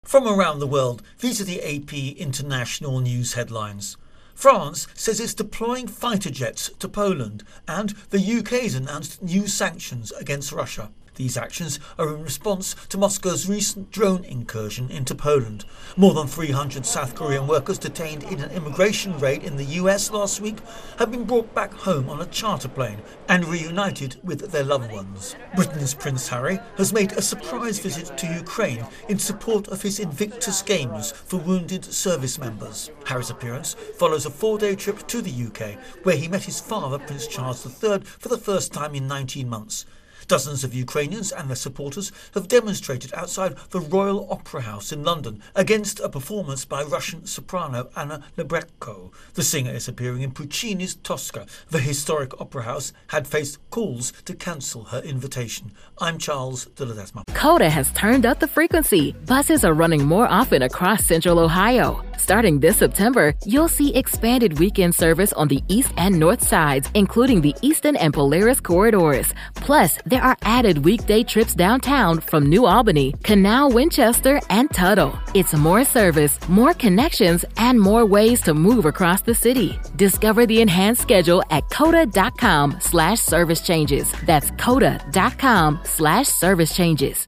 From around the world, these are the AP International News headlines. France says it's deploying fighter jets to Poland, and the UK's announced new sanctions against Russia. These actions are in response to Moscow's recent drone incursion into Poland. More than 300 South Korean workers detained in an immigration raid in the US last week have been brought back home on a charter plane and reunited with their loved ones. Britain's Prince Harry has made a surprise visit to Ukraine in support of his Invictus Games for wounded service members. Harry's appearance follows a 4-day trip to the UK, where he met his father, Prince Charles III, for the first time in 19 months. Dozens of Ukrainians and their supporters have demonstrated outside the Royal Opera House in London against a performance by Russian soprano Anna Netrebko. The singer is appearing in Puccini's Tosca. The historic opera house had faced calls to cancel her invitation. I'm Charles de Ledesma. Coda has turned up the frequency. Buses are running more often across Central Ohio. Starting this September, you'll see expanded weekend service on the east and north sides, including the Eastern and Polaris corridors. Plus, there are added weekday trips downtown from New Albany, Canal, Winchester, and Tuttle. It's more service, more connections, and more ways to move across the city. Discover the enhanced schedule at coda.com/service changes. That's coda.com/service changes.